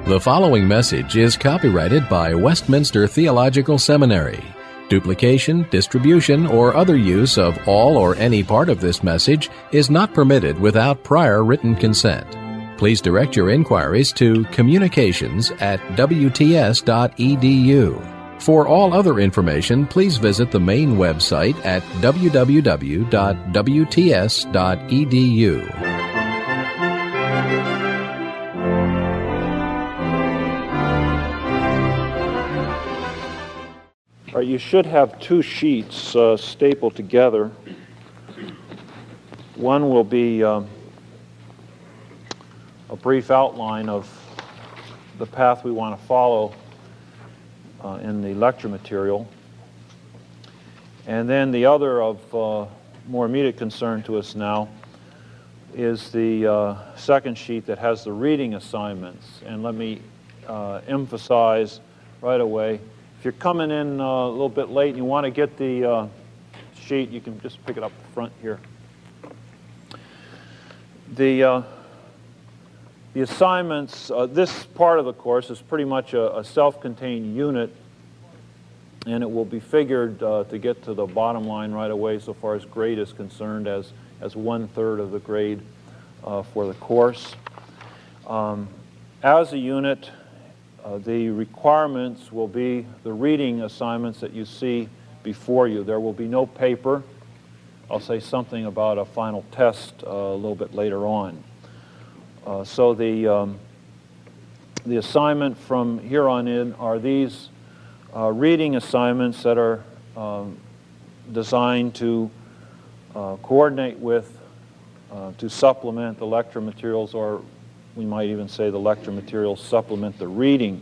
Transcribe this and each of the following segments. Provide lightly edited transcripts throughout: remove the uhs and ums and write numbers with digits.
The following message is copyrighted by Westminster Theological Seminary. Duplication, distribution, or other use of all or any part of this message is not permitted without prior written consent. Please direct your inquiries to communications@wts.edu. For all other information, please visit the main website at www.wts.edu. You should have two sheets stapled together. One will be a brief outline of the path we want to follow in the lecture material. And then the other of more immediate concern to us now is the second sheet that has the reading assignments. And let me emphasize right away, if you're coming in a little bit late and you want to get the sheet, you can just pick it up front here. The assignments, this part of the course is pretty much a self-contained unit, and it will be figured to get to the bottom line right away so far as grade is concerned as 1/3 of the grade for the course. As a unit, the requirements will be the reading assignments that you see before you. There will be no paper. I'll say something about a final test a little bit later on. So the assignment from here on in are these reading assignments that are designed to coordinate with, to supplement the lecture materials, or we might even say the lecture materials supplement the reading.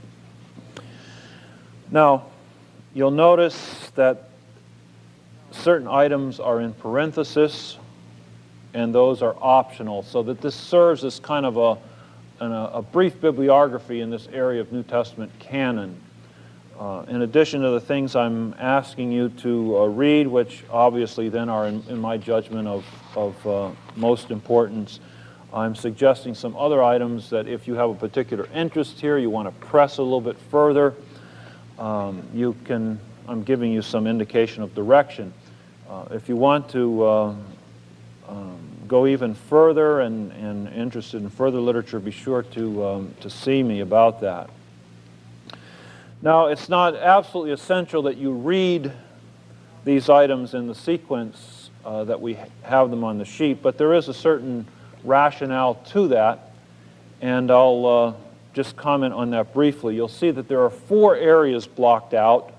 Now, you'll notice that certain items are in parenthesis, and those are optional, so that this serves as kind of a brief bibliography in this area of New Testament canon. In addition to the things I'm asking you to read, which obviously then are, in my judgment, of most importance, I'm suggesting some other items that if you have a particular interest here, you want to press a little bit further, you can, I'm giving you some indication of direction. If you want to go even further and interested in further literature, be sure to see me about that. Now, it's not absolutely essential that you read these items in the sequence that we have them on the sheet, but there is a certain rationale to that, and I'll just comment on that briefly. You'll see that there are 4 areas blocked out.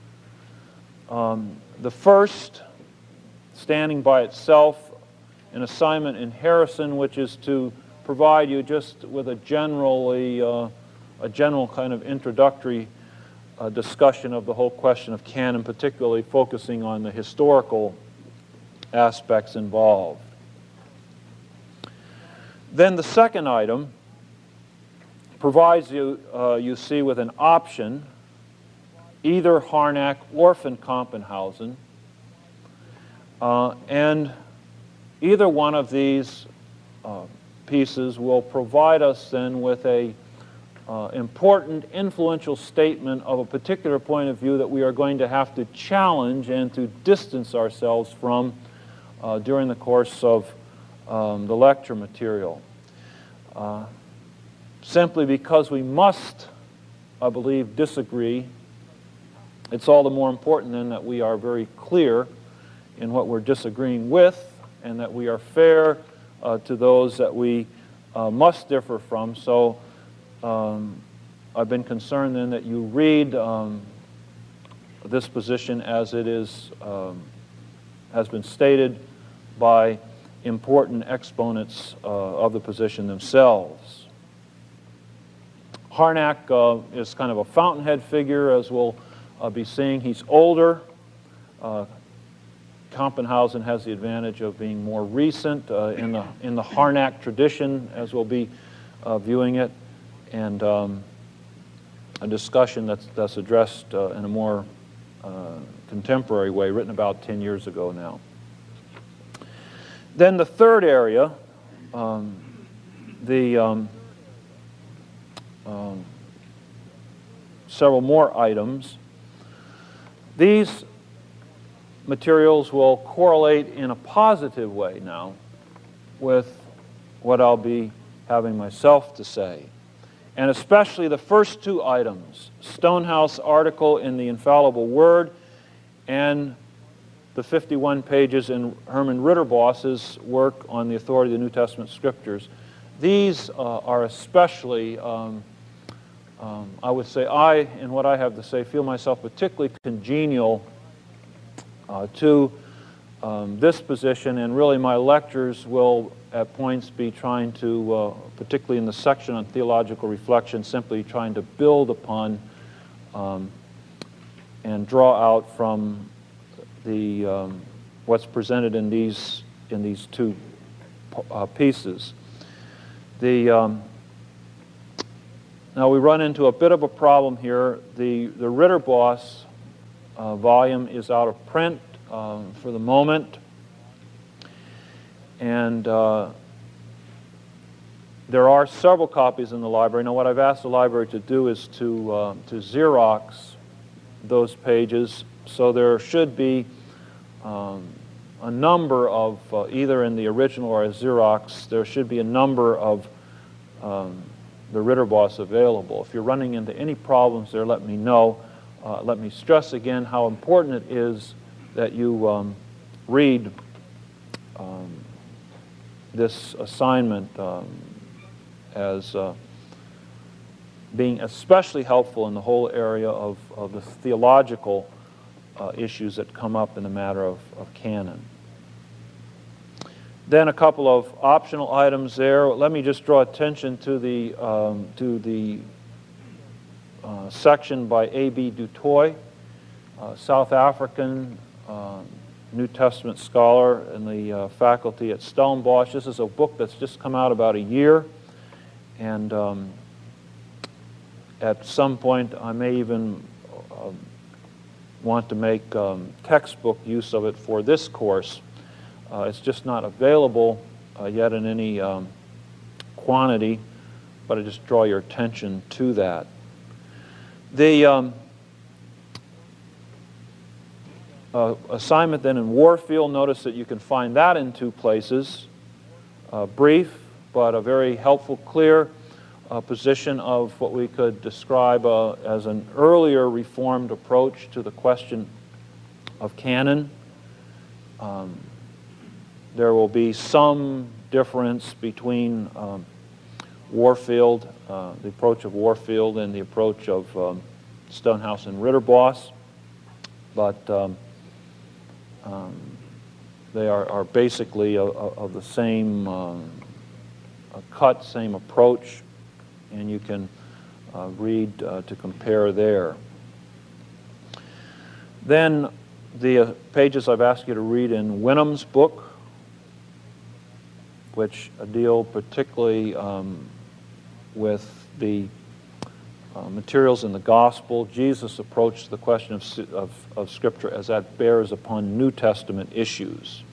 The first, standing by itself, an assignment in Harrison, which is to provide you just with a general kind of introductory discussion of the whole question of canon, particularly focusing on the historical aspects involved. Then the second item provides you, you see, with an option, either Harnack or von Kampenhausen, and either one of these pieces will provide us then with a important, influential statement of a particular point of view that we are going to have to challenge and to distance ourselves from during the course of the lecture material. Simply because we must, I believe, disagree, it's all the more important then that we are very clear in what we're disagreeing with, and that we are fair to those that we must differ from. So I've been concerned then that you read this position as it is has been stated by important exponents of the position themselves. Harnack is kind of a fountainhead figure, as we'll be seeing. He's older. Kampenhausen has the advantage of being more recent in the Harnack tradition, as we'll be viewing it, and a discussion that's addressed in a more contemporary way, written about 10 years ago now. Then the third area, the several more items. These materials will correlate in a positive way now with what I'll be having myself to say. And especially the first two items, Stonehouse article in the Infallible Word and the 51 pages in Herman Ritterboss's work on the authority of the New Testament Scriptures. These are especially, I would say, in what I have to say, feel myself particularly congenial to this position, and really my lectures will at points be trying to, particularly in the section on theological reflection, simply trying to build upon and draw out from the what's presented in these two pieces. Now we run into a bit of a problem here. The Ritterboss volume is out of print for the moment, and there are several copies in the library. Now what I've asked the library to do is to Xerox those pages, so there should be a number of, either in the original or as Xerox, there should be a number of the Ritterboss available. If you're running into any problems there, let me know. Let me stress again how important it is that you read this assignment as being especially helpful in the whole area of the theological issues that come up in the matter of canon. Then a couple of optional items there. Let me just draw attention to the section by A.B. Du Toit, South African New Testament scholar in the faculty at Stellenbosch. This is a book that's just come out about a year, and at some point I may even want to make textbook use of it for this course. It's just not available yet in any quantity, but I just draw your attention to that. The assignment then in Warfield, notice that you can find that in two places. Brief, but a very helpful, clear position of what we could describe as an earlier Reformed approach to the question of canon. There will be some difference between Warfield, the approach of Warfield, and the approach of Stonehouse and Ritterboss, but they are basically of the same cut, same approach, and you can read to compare there. Then the pages I've asked you to read in Wenham's book, which deal particularly with the materials in the gospel, Jesus' approach to the question of Scripture as that bears upon New Testament issues.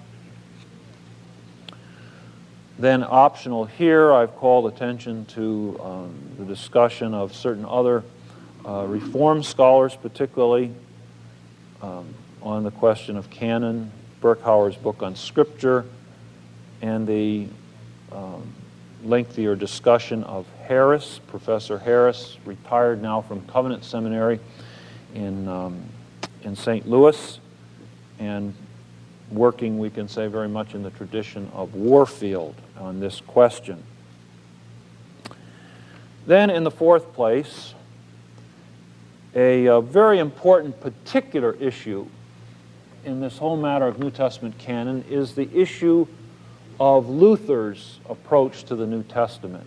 Then optional here, I've called attention to the discussion of certain other Reformed scholars, particularly on the question of canon, Berkhauer's book on Scripture, and the lengthier discussion of Harris, Professor Harris, retired now from Covenant Seminary in St. Louis, and working, we can say, very much in the tradition of Warfield on this question. Then in the fourth place, a very important particular issue in this whole matter of New Testament canon is the issue of Luther's approach to the New Testament.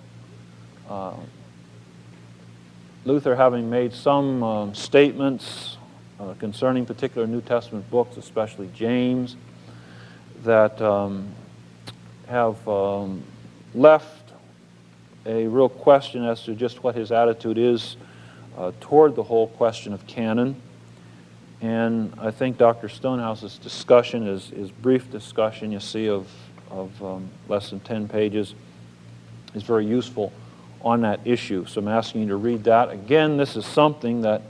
Luther, having made some statements concerning particular New Testament books, especially James, that have left a real question as to just what his attitude is toward the whole question of canon. And I think Dr. Stonehouse's discussion, his brief discussion, you see, of less than 10 pages, is very useful on that issue. So I'm asking you to read that. Again, this is something that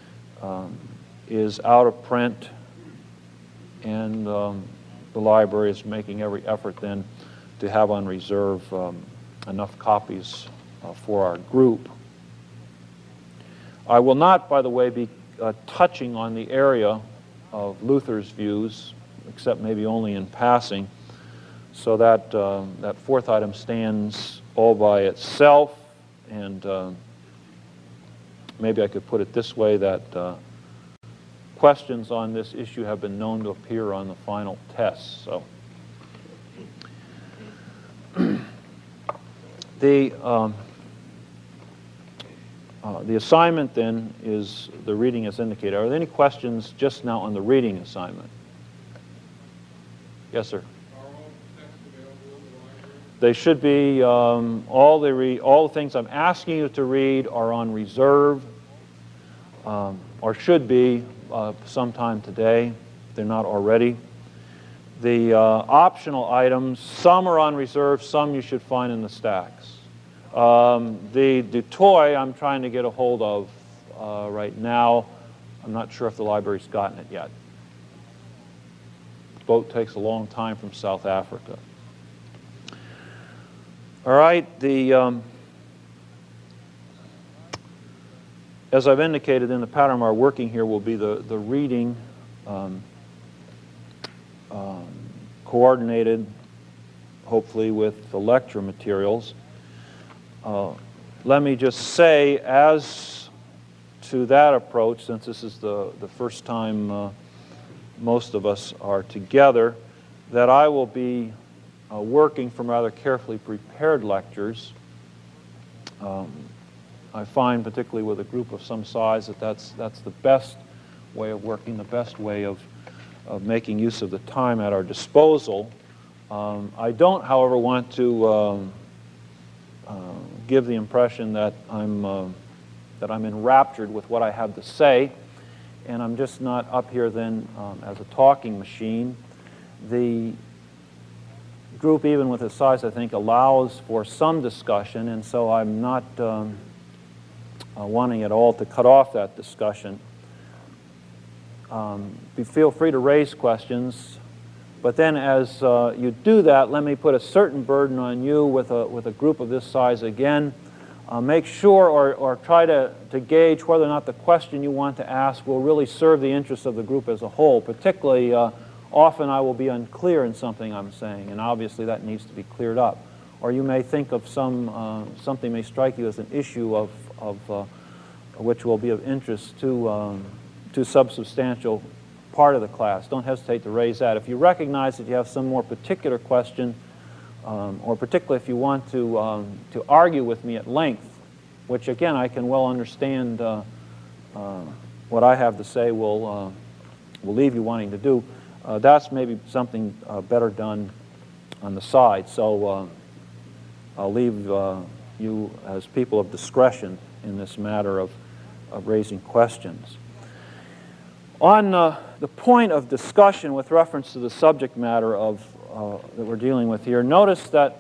is out of print, and the library is making every effort then to have on reserve enough copies for our group. I will not, by the way, be touching on the area of Luther's views, except maybe only in passing, so that that fourth item stands all by itself, and maybe I could put it this way, that questions on this issue have been known to appear on the final test. So the assignment then is the reading as indicated. Are there any questions just now on the reading assignment? Yes, sir. They should be, all the things I'm asking you to read are on reserve, or should be sometime today, if they're not already. The optional items, some are on reserve, some you should find in the stacks. The Du Toit I'm trying to get a hold of right now. I'm not sure if the library's gotten it yet. The boat takes a long time from South Africa. All right, as I've indicated in the pattern, our working here will be the reading coordinated, hopefully, with the lecture materials. Let me just say, as to that approach, since this is the first time most of us are together, that I will be working from rather carefully prepared lectures. I find, particularly with a group of some size, that that's the best way of working, the best way of making use of the time at our disposal. I don't, however, want to give the impression that I'm enraptured with what I have to say, and I'm just not up here then as a talking machine. The group, even with its size, I think, allows for some discussion, and so I'm not wanting at all to cut off that discussion. Feel free to raise questions, but then as you do that, let me put a certain burden on you with a group of this size again. Make sure or try to gauge whether or not the question you want to ask will really serve the interests of the group as a whole. Particularly, often I will be unclear in something I'm saying, and obviously that needs to be cleared up. Or you may think of something may strike you as an issue of which will be of interest to substantial part of the class. Don't hesitate to raise that. If you recognize that you have some more particular question, or particularly if you want to argue with me at length, which again I can well understand what I have to say will leave you wanting to do, that's maybe something better done on the side. So I'll leave you as people of discretion in this matter of raising questions. On the point of discussion with reference to the subject matter of that we're dealing with here, notice that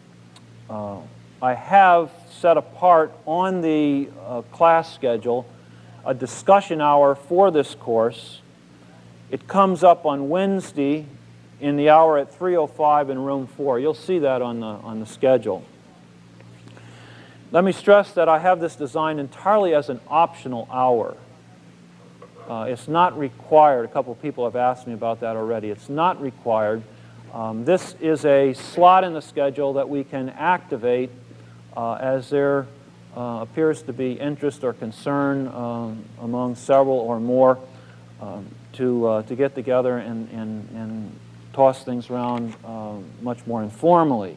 I have set apart on the class schedule a discussion hour for this course. It comes up on Wednesday in the hour at 3:05 in room 4. You'll see that on the schedule. Let me stress that I have this designed entirely as an optional hour. It's not required. A couple of people have asked me about that already. It's not required. This is a slot in the schedule that we can activate as there appears to be interest or concern among several or more to get together and toss things around much more informally.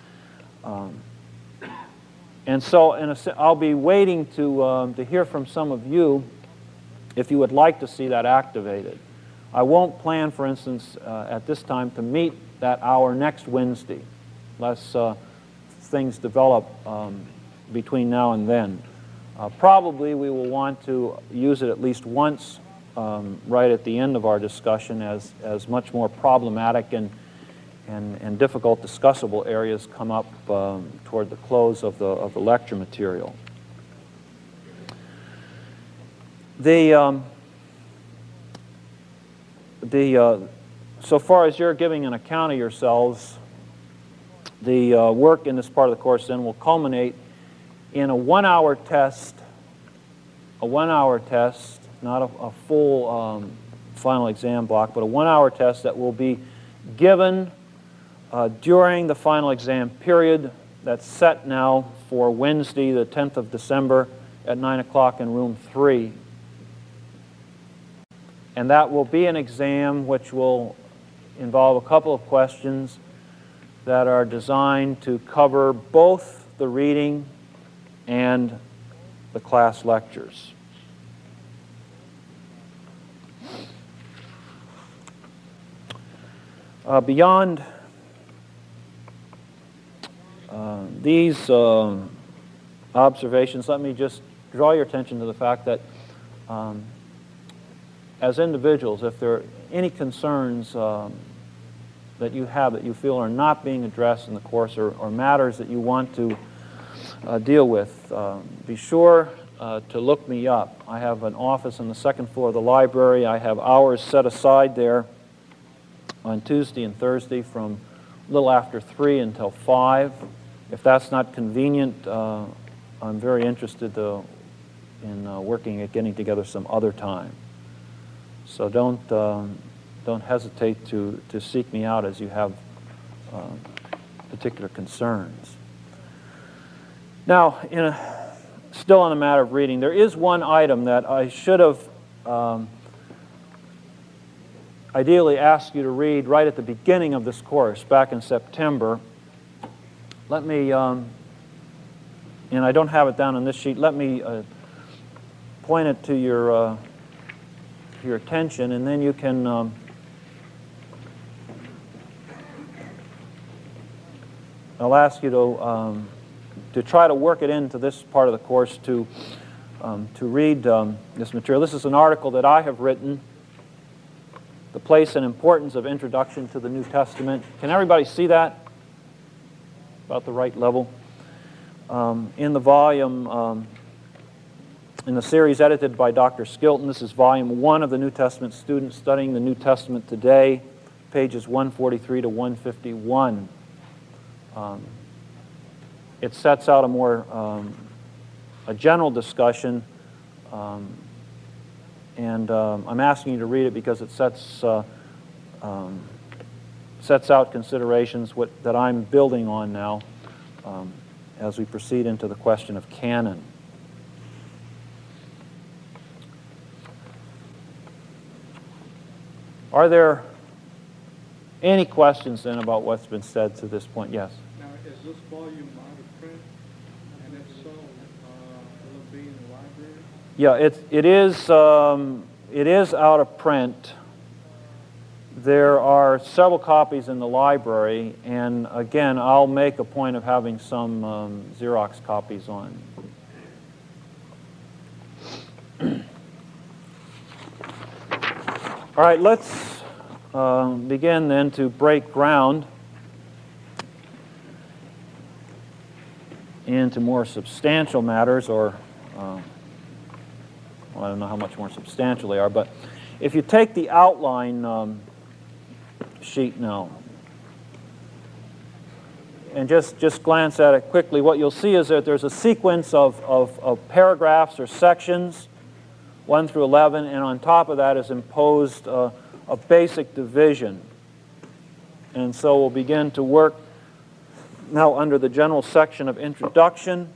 And so I'll be waiting to hear from some of you if you would like to see that activated. I won't plan, for instance, at this time to meet that hour next Wednesday, unless things develop between now and then. Probably we will want to use it at least once right at the end of our discussion as much more problematic and difficult discussable areas come up toward the close of the lecture material. So far as you're giving an account of yourselves, the work in this part of the course then will culminate in a 1-hour test, not a full final exam block, but a 1-hour test that will be given during the final exam period that's set now for Wednesday, the 10th of December at 9 o'clock in room 3. And that will be an exam which will involve a couple of questions that are designed to cover both the reading and the class lectures. Beyond these observations, let me just draw your attention to the fact that as individuals, if there are any concerns that you have that you feel are not being addressed in the course or matters that you want to deal with, be sure to look me up. I have an office on the second floor of the library. I have hours set aside there on Tuesday and Thursday from a little after 3 until 5. If that's not convenient, I'm very interested in working at getting together some other time. So don't hesitate to seek me out as you have particular concerns. Now, still on the matter of reading, there is one item that I should have ideally asked you to read right at the beginning of this course, back in September. Let me, and I don't have it down on this sheet, let me point it to your attention, and then you can I'll ask you to try to work it into this part of the course to read this material. This is an article that I have written, The Place and Importance of Introduction to the New Testament. Can everybody see that? About the right level. In the volume, in the series edited by Dr. Skilton, this is volume 1 of the New Testament Students Studying the New Testament Today, pages 143 to 151. It sets out a more a general discussion, and I'm asking you to read it because it sets out considerations that I'm building on now as we proceed into the question of canon. Are there any questions then about what's been said to this point? Yes? Now, is this volume out of print? And if so, will it be in the library? Yeah, it is out of print. There are several copies in the library, and again, I'll make a point of having some Xerox copies on. All right, let's begin then to break ground into more substantial matters, or well, I don't know how much more substantial they are, but if you take the outline sheet now and just glance at it quickly, what you'll see is that there's a sequence of paragraphs or sections 1 through 11, and on top of that is imposed a basic division. And so we'll begin to work now under the general section of introduction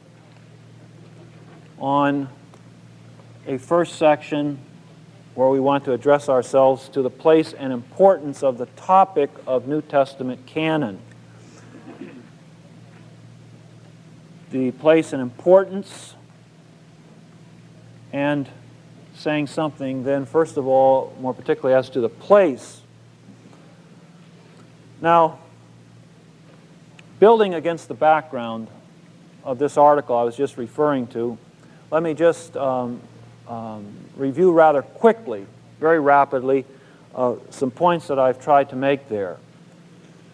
on a first section where we want to address ourselves to the place and importance of the topic of New Testament canon. The place and importance, and saying something then, first of all, more particularly as to the place. Now, building against the background of this article I was just referring to, let me just review rather quickly, very rapidly, some points that I've tried to make there.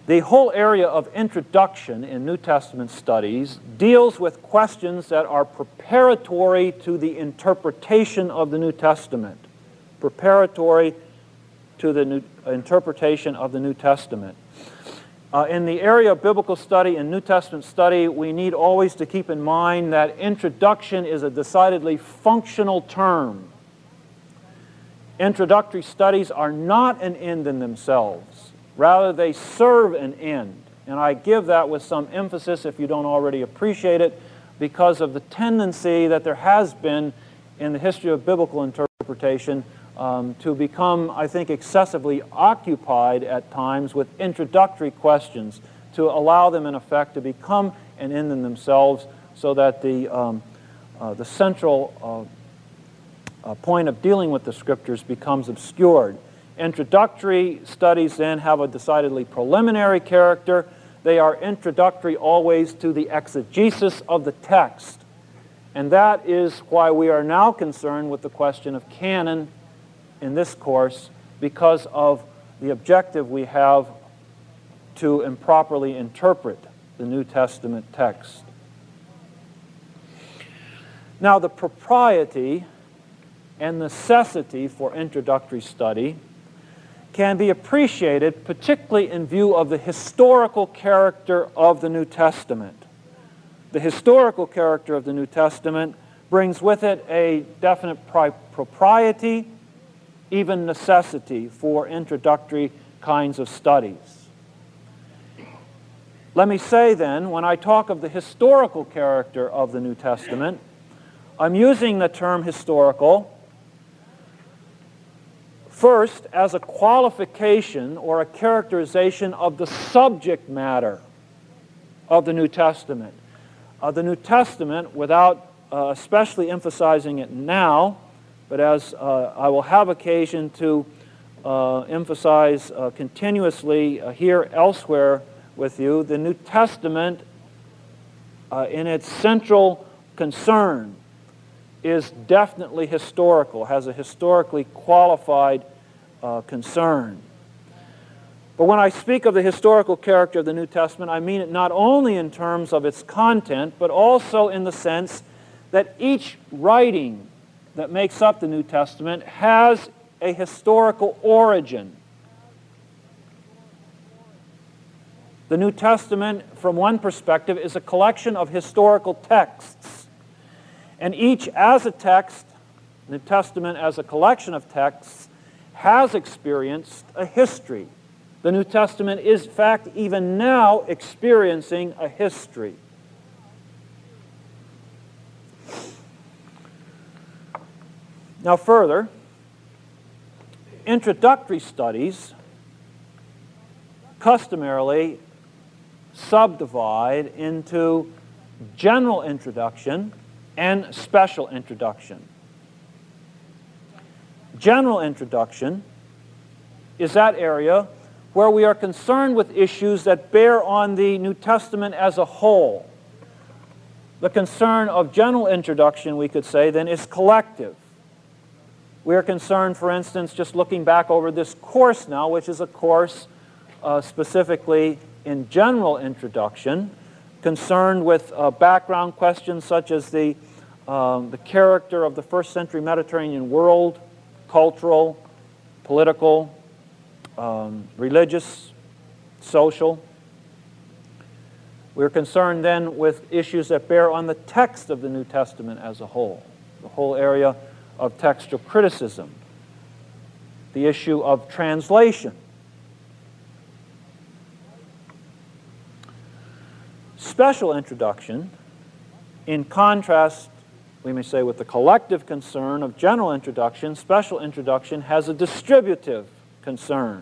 The whole area of introduction in New Testament studies deals with questions that are preparatory to the interpretation of the New Testament. Preparatory to the interpretation of the New Testament. In the area of biblical study and New Testament study, we need always to keep in mind that introduction is a decidedly functional term. Introductory studies are not an end in themselves. Rather, they serve an end. And I give that with some emphasis, if you don't already appreciate it, because of the tendency that there has been in the history of biblical interpretation to become, I think, excessively occupied at times with introductory questions, to allow them, in effect, to become an end in themselves, so that the central point of dealing with the Scriptures becomes obscured. Introductory studies then have a decidedly preliminary character. They are introductory always to the exegesis of the text. And that is why we are now concerned with the question of canon in this course, because of the objective we have to improperly interpret the New Testament text. Now, the propriety and necessity for introductory study can be appreciated particularly in view of the historical character of the New Testament. The historical character of the New Testament brings with it a definite propriety, even necessity, for introductory kinds of studies. Let me say then, when I talk of the historical character of the New Testament, I'm using the term historical first as a qualification or a characterization of the subject matter of the New Testament. The New Testament, without especially emphasizing it now, but as I will have occasion to emphasize continuously here elsewhere with you, the New Testament, in its central concern, is definitely historical, has a historically qualified concern. But when I speak of the historical character of the New Testament, I mean it not only in terms of its content, but also in the sense that each writing that makes up the New Testament has a historical origin. The New Testament, from one perspective, is a collection of historical texts. And each as a text, the New Testament as a collection of texts, has experienced a history. The New Testament is, in fact, even now experiencing a history. Now further, introductory studies customarily subdivide into general introduction and special introduction. General introduction is that area where we are concerned with issues that bear on the New Testament as a whole. The concern of general introduction, we could say, then, is collective. We are concerned, for instance, just looking back over this course now, which is a course specifically in general introduction, concerned with background questions such as the character of the first century Mediterranean world, cultural, political, religious, social. We're concerned then with issues that bear on the text of the New Testament as a whole, the whole area of textual criticism, the issue of translation. Special introduction, in contrast, we may say, with the collective concern of general introduction, special introduction has a distributive concern.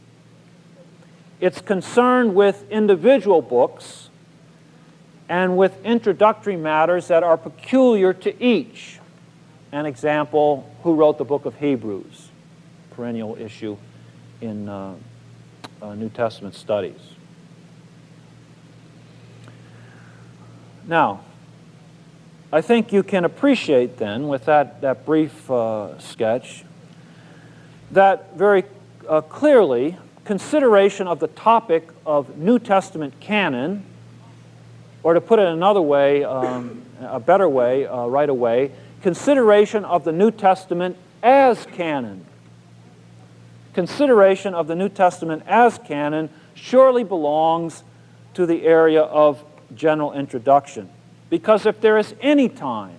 It's concerned with individual books and with introductory matters that are peculiar to each. An example, who wrote the book of Hebrews? Perennial issue in New Testament studies. Now, I think you can appreciate then, with that brief sketch, that very clearly consideration of the topic of New Testament canon, or to put it another way, a better way, right away, consideration of the New Testament as canon. Consideration of the New Testament as canon surely belongs to the area of general introduction. Because if there's any time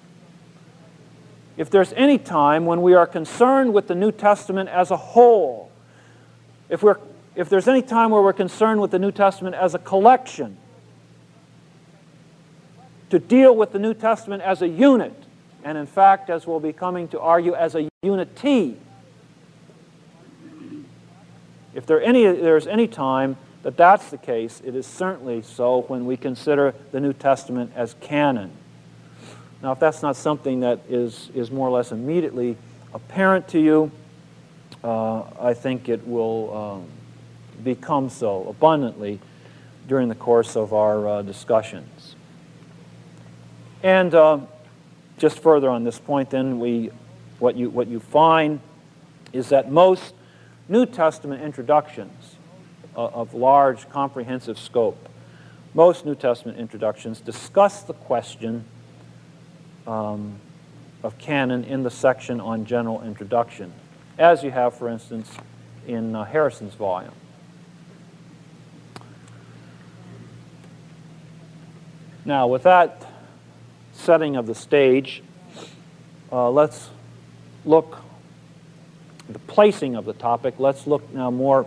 when we are concerned with the New Testament as a whole, if there's any time where we're concerned with the New Testament as a collection, to deal with the New Testament as a unit, and in fact, as we'll be coming to argue, as a unity. If there's any time that that's the case, it is certainly so when we consider the New Testament as canon. Now, if that's not something that is more or less immediately apparent to you, I think it will become so abundantly during the course of our discussions. And just further on this point, then, what you find is that most New Testament introductions of large, comprehensive scope, most New Testament introductions discuss the question of canon in the section on general introduction, as you have, for instance, in Harrison's volume. Now, with that setting of the stage, let's look at the placing of the topic. Let's look now more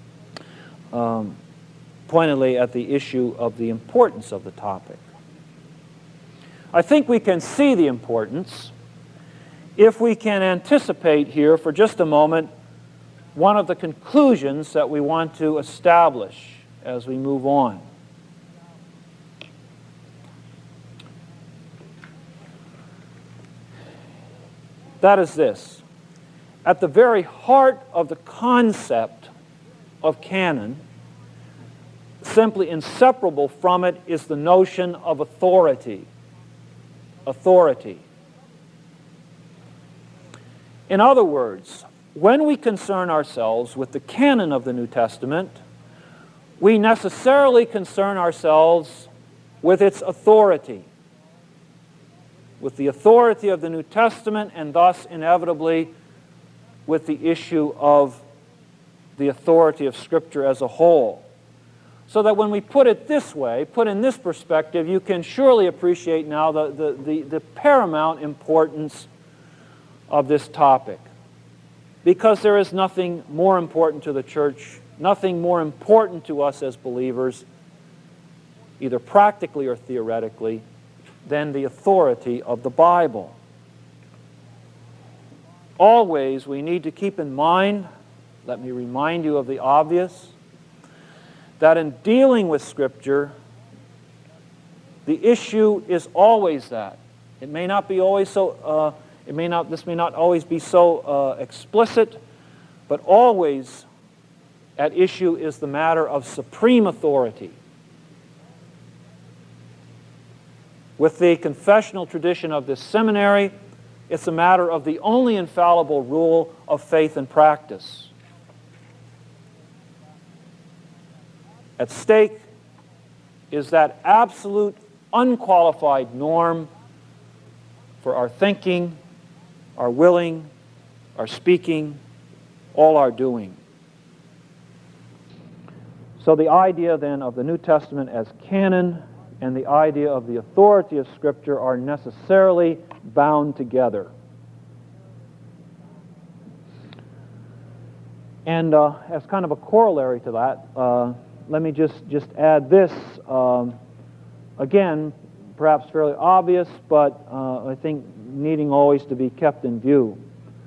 pointedly at the issue of the importance of the topic. I think we can see the importance if we can anticipate here for just a moment one of the conclusions that we want to establish as we move on. That is this: at the very heart of the concept of canon, simply inseparable from it, is the notion of authority. Authority. In other words, when we concern ourselves with the canon of the New Testament, we necessarily concern ourselves with its authority, with the authority of the New Testament, and thus inevitably with the issue of the authority of Scripture as a whole. So that when we put it this way, put in this perspective, you can surely appreciate now the paramount importance of this topic. Because there is nothing more important to the church, nothing more important to us as believers, either practically or theoretically, than the authority of the Bible. Always we need to keep in mind, let me remind you of the obvious, that in dealing with Scripture, the issue is always that. It may not be always so, this may not always be so explicit, but always at issue is the matter of supreme authority. With the confessional tradition of this seminary, it's a matter of the only infallible rule of faith and practice. At stake is that absolute, unqualified norm for our thinking, our willing, our speaking, all our doing. So the idea then of the New Testament as canon and the idea of the authority of Scripture are necessarily bound together. And as kind of a corollary to that, let me just add this, again, perhaps fairly obvious, but I think needing always to be kept in view.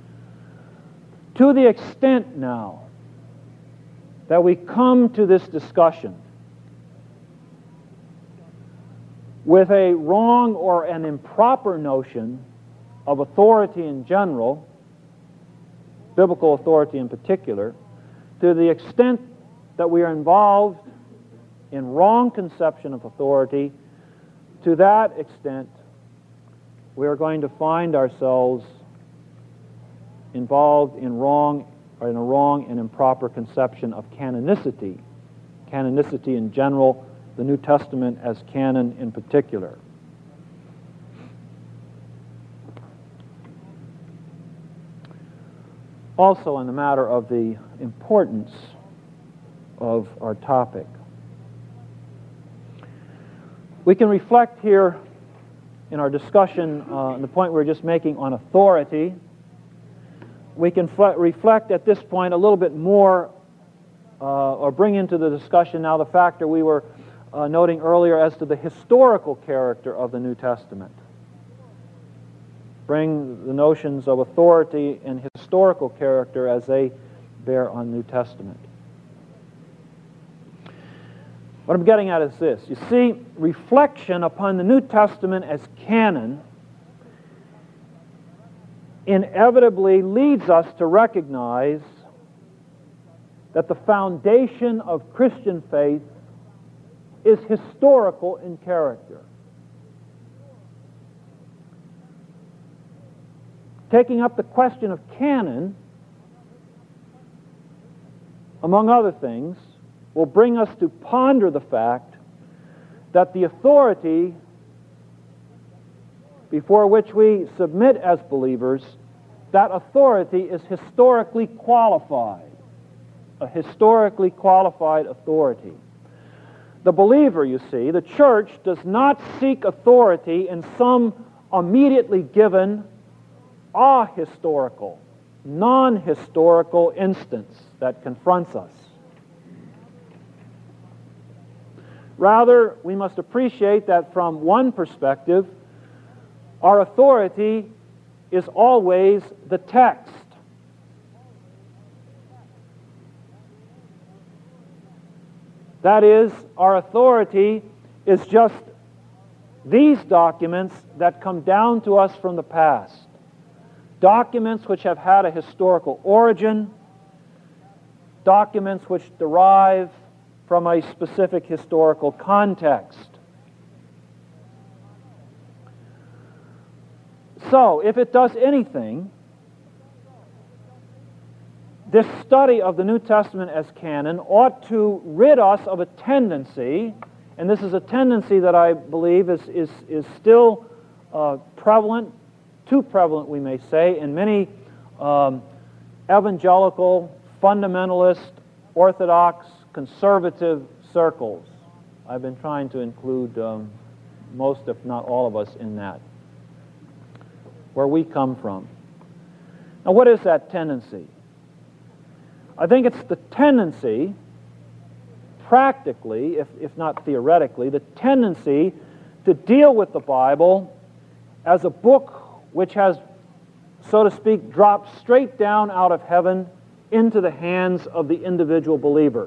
To the extent now that we come to this discussion with a wrong or an improper notion of authority in general, biblical authority in particular, to the extent that we are involved in wrong conception of authority, to that extent we are going to find ourselves involved in wrong or in a wrong and improper conception of canonicity. Canonicity in general, the New Testament as canon in particular. Also, in the matter of the importance of our topic, we can reflect here in our discussion on the point we were just making on authority. We can reflect at this point a little bit more or bring into the discussion now the factor we were noting earlier as to the historical character of the New Testament. Bring the notions of authority and historical character as they bear on the New Testament. What I'm getting at is this. You see, reflection upon the New Testament as canon inevitably leads us to recognize that the foundation of Christian faith is historical in character. Taking up the question of canon, among other things, will bring us to ponder the fact that the authority before which we submit as believers, that authority is historically qualified, a historically qualified authority. The believer, you see, the church, does not seek authority in some immediately given ahistorical, non-historical instance that confronts us. Rather, we must appreciate that from one perspective, our authority is always the text. That is, our authority is just these documents that come down to us from the past. Documents which have had a historical origin, documents which derive from a specific historical context. So, if it does anything, this study of the New Testament as canon ought to rid us of a tendency, and this is a tendency that I believe is still prevalent, too prevalent we may say, in many evangelical, fundamentalist, orthodox, conservative circles. I've been trying to include most, if not all of us, in that, where we come from. Now, what is that tendency? I think it's the tendency, practically, if not theoretically, the tendency to deal with the Bible as a book which has, so to speak, dropped straight down out of heaven into the hands of the individual believer.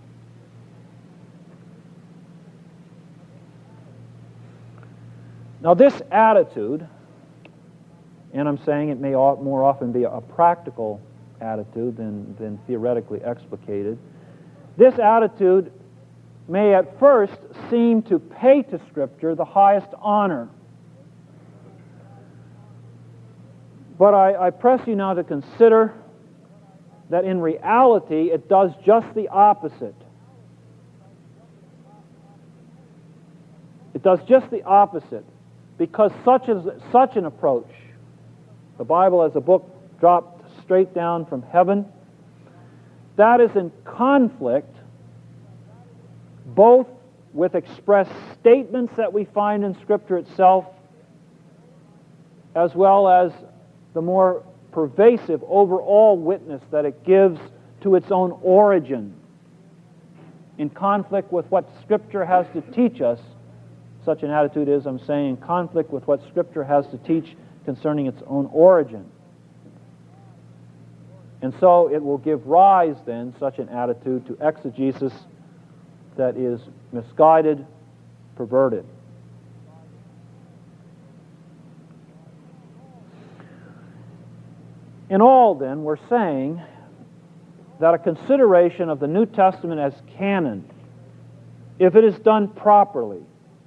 Now, this attitude, and I'm saying it may more often be a practical attitude than theoretically explicated, this attitude may at first seem to pay to Scripture the highest honor. But I press you now to consider that in reality it does just the opposite. It does just the opposite, because such an approach, the Bible as a book dropped straight down from heaven, that is in conflict both with express statements that we find in Scripture itself, as well as the more pervasive overall witness that it gives to its own origin. In conflict with what Scripture has to teach us, such an attitude is, I'm saying, in conflict with what Scripture has to teach concerning its own origin. And so it will give rise, then, such an attitude to exegesis that is misguided, perverted. In all, then, we're saying that a consideration of the New Testament as canon, if it is done properly,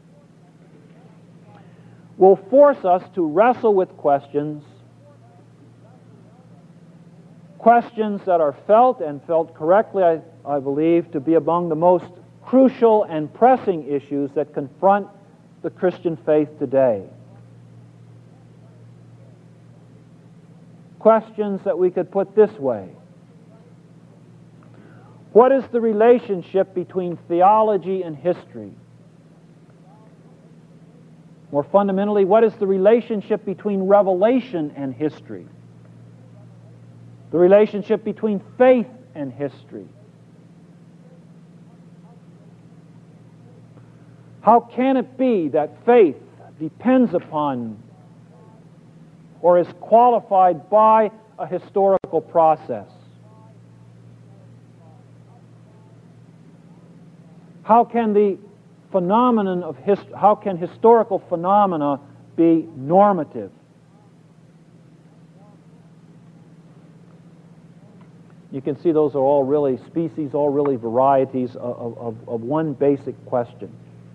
will force us to wrestle with questions questions that are felt, and felt correctly, I believe, to be among the most crucial and pressing issues that confront the Christian faith today. Questions that we could put this way. What is the relationship between theology and history? More fundamentally, what is the relationship between revelation and history? The relationship between faith and history? How can it be that faith depends upon or is qualified by a historical process? How can the phenomenon of how can historical phenomena be normative? You can see those are all really species, all really varieties of one basic question.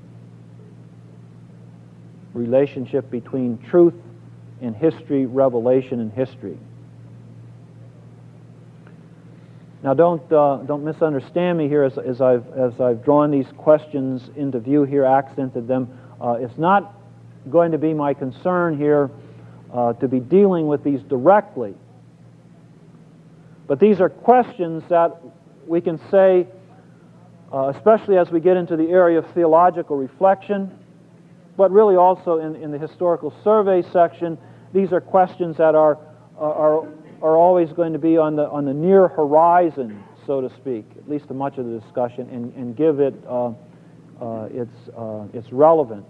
Relationship between truth and history, revelation and history. Now, don't misunderstand me here as I've drawn these questions into view here, accented them. It's not going to be my concern here to be dealing with these directly. But these are questions that we can say, especially as we get into the area of theological reflection, but really also in the historical survey section, these are questions that are always going to be on the near horizon, so to speak, at least to much of the discussion, and give it its relevance.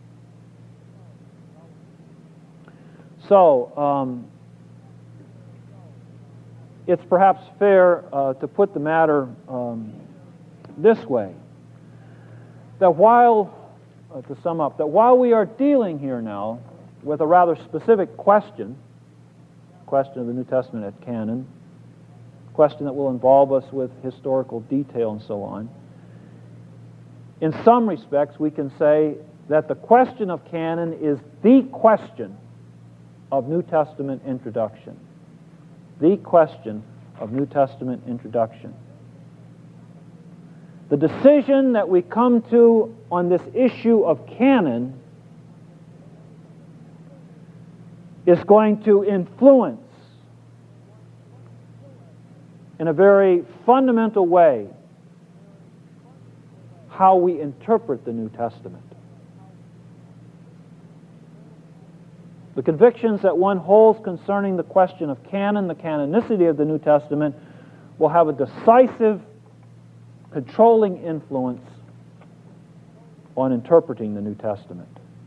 So, it's perhaps fair to put the matter this way, that while, to sum up, that while we are dealing here now with a rather specific question of the New Testament at canon, question that will involve us with historical detail and so on, in some respects we can say that the question of canon is the question of New Testament introduction. The question of New Testament introduction. The decision that we come to on this issue of canon is going to influence in a very fundamental way how we interpret the New Testament. The convictions that one holds concerning the question of canon, the canonicity of the New Testament, will have a decisive, controlling influence on interpreting the New Testament.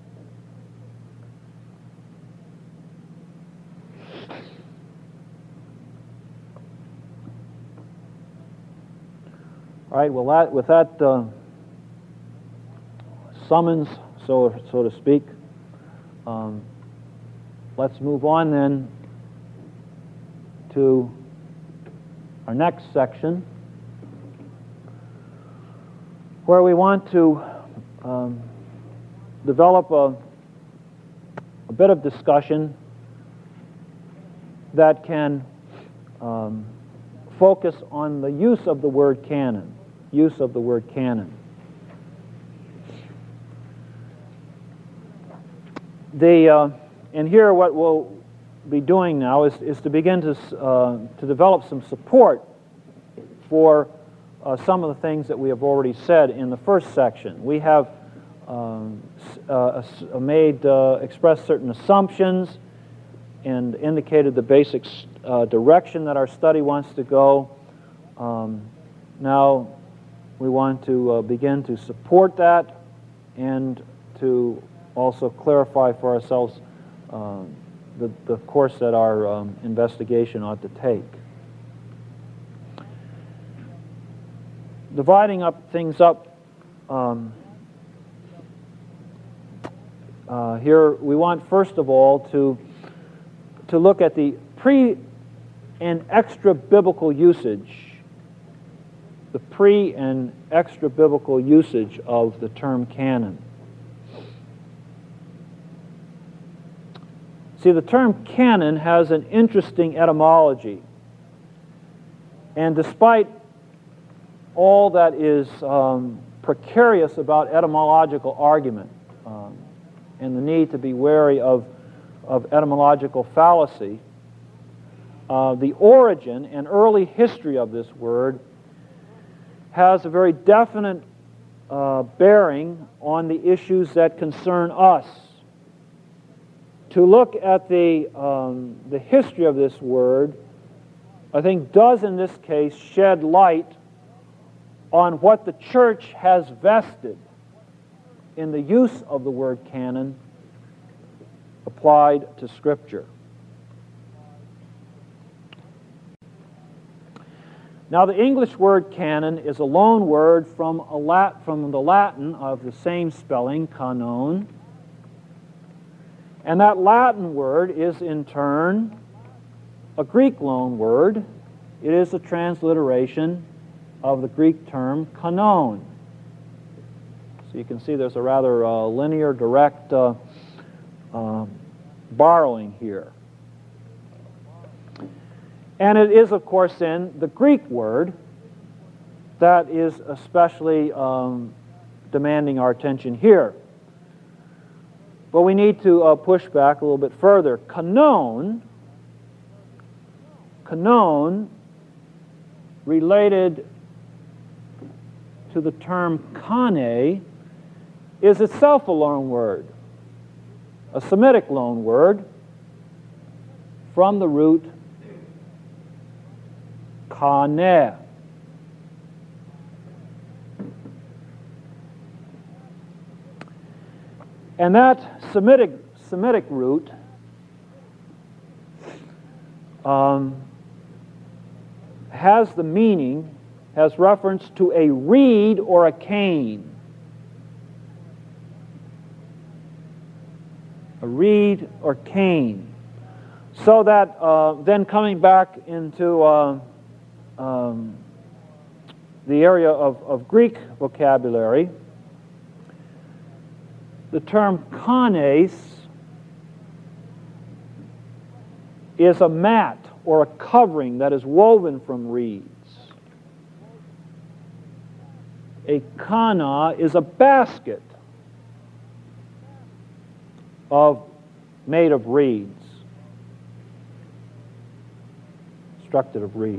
All right, well, with that summons, so to speak, let's move on then to our next section, where we want to develop a bit of discussion that can focus on the use of the word canon. Use of the word canon. And here what we'll be doing now is to begin to develop some support for some of the things that we have already said in the first section. We have expressed certain assumptions and indicated the basic direction that our study wants to go. Now we want to begin to support that and to also clarify for ourselves the course that our investigation ought to take. Dividing things up, here we want first of all to look at the pre and extra biblical usage, the pre and extra biblical usage of the term canon. See, the term canon has an interesting etymology. And despite all that is precarious about etymological argument and the need to be wary of etymological fallacy, the origin and early history of this word has a very definite bearing on the issues that concern us. To look at the history of this word, I think does in this case shed light on what the church has vested in the use of the word canon applied to Scripture. Now, the English word canon is a loan word from the Latin of the same spelling, canon. And that Latin word is in turn a Greek loan word. It is a transliteration of the Greek term kanon. So you can see there's a rather linear, direct borrowing here. And it is, of course, then the Greek word that is especially demanding our attention here. But we need to push back a little bit further. Kanon, related to the term kane, is itself a loan word, a Semitic loan word from the root kane. And that Semitic root has the meaning, has reference to a reed or a cane. A reed or cane. So that then coming back into the area of Greek vocabulary, the term kanes is a mat or a covering that is woven from reeds. A kana is a basket made of reeds, constructed of reeds.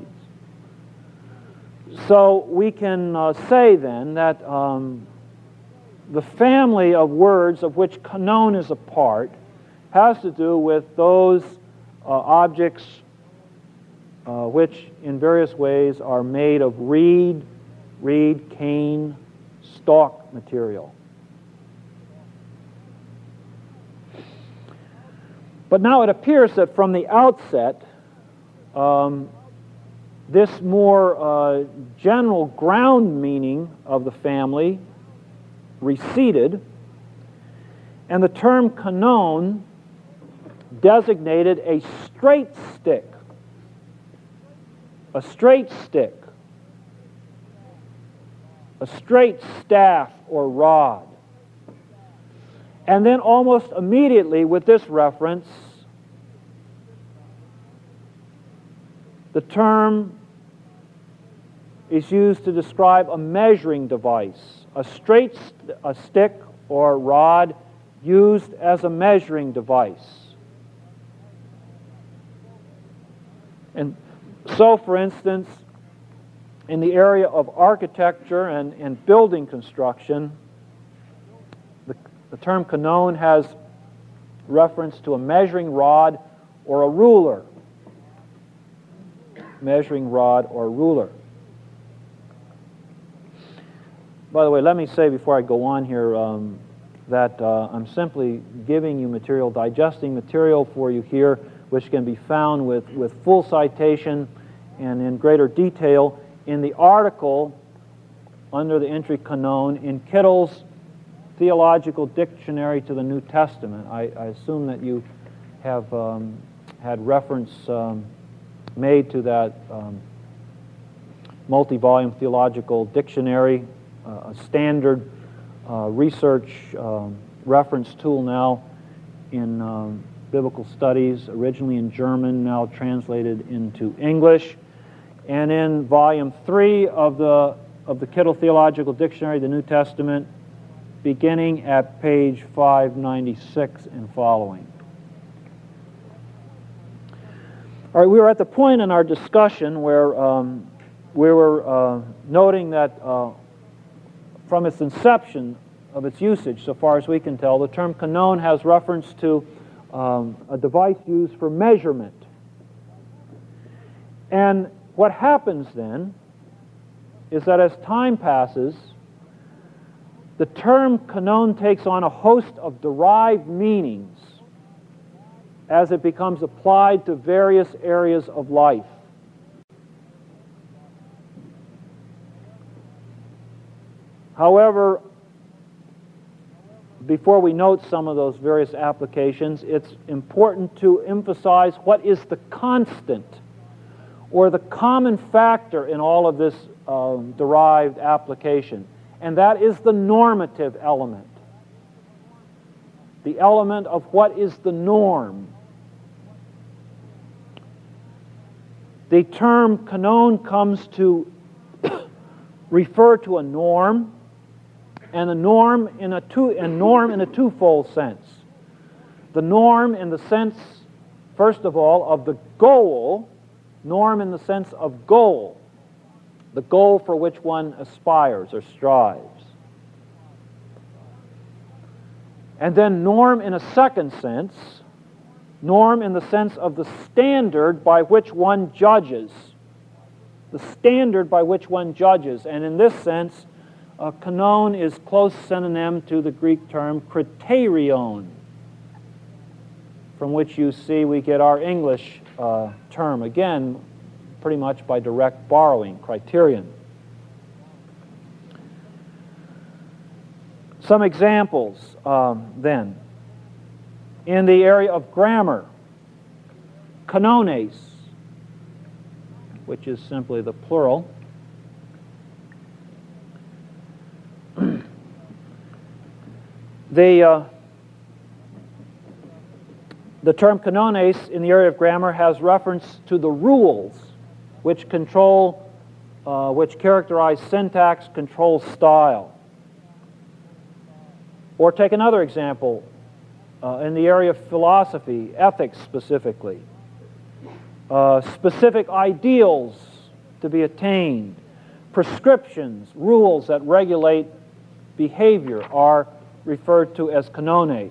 So we can say then that the family of words of which kanon is a part has to do with those objects which in various ways are made of reed, cane, stalk material. But now it appears that from the outset, this more general ground meaning of the family receded, and the term kanon designated a straight stick, a straight staff or rod. And then almost immediately with this reference, the term is used to describe a measuring device, a stick or rod used as a measuring device. And so, for instance, in the area of architecture and building construction, the term kanon has reference to a measuring rod or a ruler. Measuring rod or ruler. By the way, let me say before I go on here that I'm simply giving you material, digesting material for you here, which can be found with full citation and in greater detail in the article under the entry kanon in Kittle's Theological Dictionary to the New Testament. I assume that you have had reference made to that multi-volume theological dictionary, a standard research reference tool now in biblical studies, originally in German, now translated into English. and in volume 3 of the Kittel Theological Dictionary, the New Testament, beginning at page 596 and following. All right, we were at the point in our discussion where we were noting that from its inception of its usage, so far as we can tell, the term kanon has reference to a device used for measurement. And what happens then is that as time passes, the term kanon takes on a host of derived meanings as it becomes applied to various areas of life. However, before we note some of those various applications, it's important to emphasize what is the constant or the common factor in all of this derived application, and that is the normative element. The element of what is the norm. The term kanon comes to refer to a norm, and a norm in a twofold sense. The norm in the sense, first of all, of the goal, norm in the sense of goal, the goal for which one aspires or strives. And then norm in a second sense, norm in the sense of the standard by which one judges. The standard by which one judges. And in this sense, kanon is close synonym to the Greek term kriterion, from which you see we get our English term, again, pretty much by direct borrowing, criterion. Some examples, then. In the area of grammar, kanones, which is simply the plural, the term kanones in the area of grammar has reference to the rules which which characterize syntax, control style. Or take another example, in the area of philosophy, ethics specifically. Specific ideals to be attained, prescriptions, rules that regulate behavior are referred to as kanones.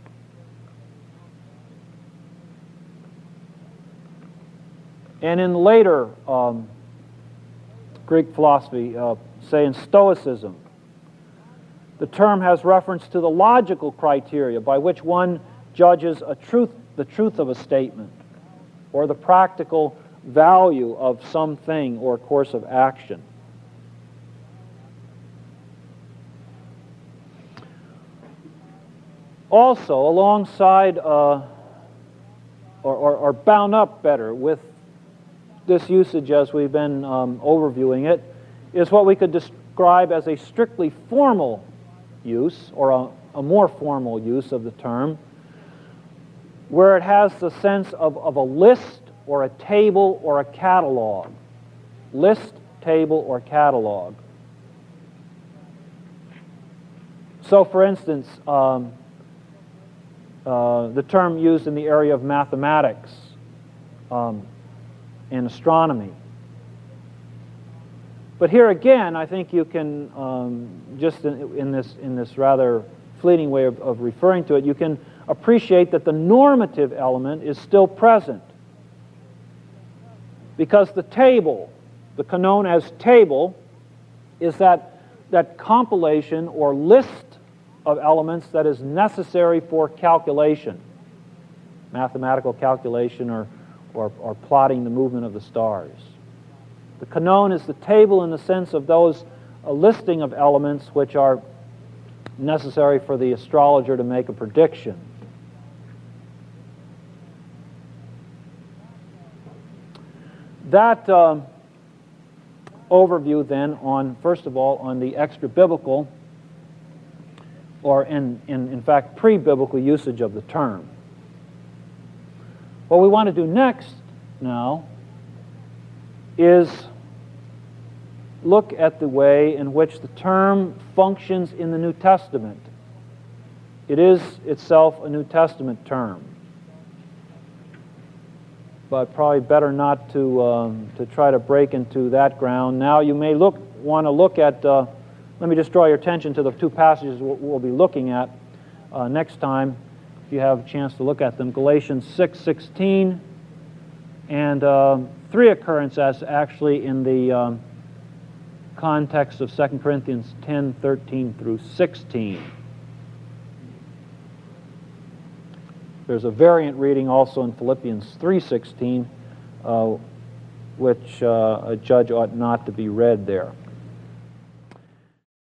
And in later Greek philosophy, say in Stoicism, the term has reference to the logical criteria by which one judges the truth of a statement, or the practical value of something or course of action. Also, alongside, or bound up better with this usage as we've been overviewing it, is what we could describe as a strictly formal use, or a more formal use of the term, where it has the sense of a list or a table or a catalog. List, table, or catalog. So, for instance, the term used in the area of mathematics and astronomy. But here again, I think you can, just in this rather fleeting way of referring to it, you can appreciate that the normative element is still present. Because the table, the kanon as table, is that compilation or list of elements that is necessary for calculation, mathematical calculation or plotting the movement of the stars. The kanon is the table in the sense of those listing of elements which are necessary for the astrologer to make a prediction. That overview then on, first of all, on the extra-biblical, or in fact pre-biblical usage of the term. What we want to do next now is look at the way in which the term functions in the New Testament. It is itself a New Testament term, but probably better not to try to break into that ground. Now you may want to look at, let me just draw your attention to the two passages we'll be looking at next time, if you have a chance to look at them. Galatians 6:16 and three occurrences actually in the context of 2 Corinthians 10:13 through 16. There's a variant reading also in Philippians 3:16, which a judge ought not to be read there.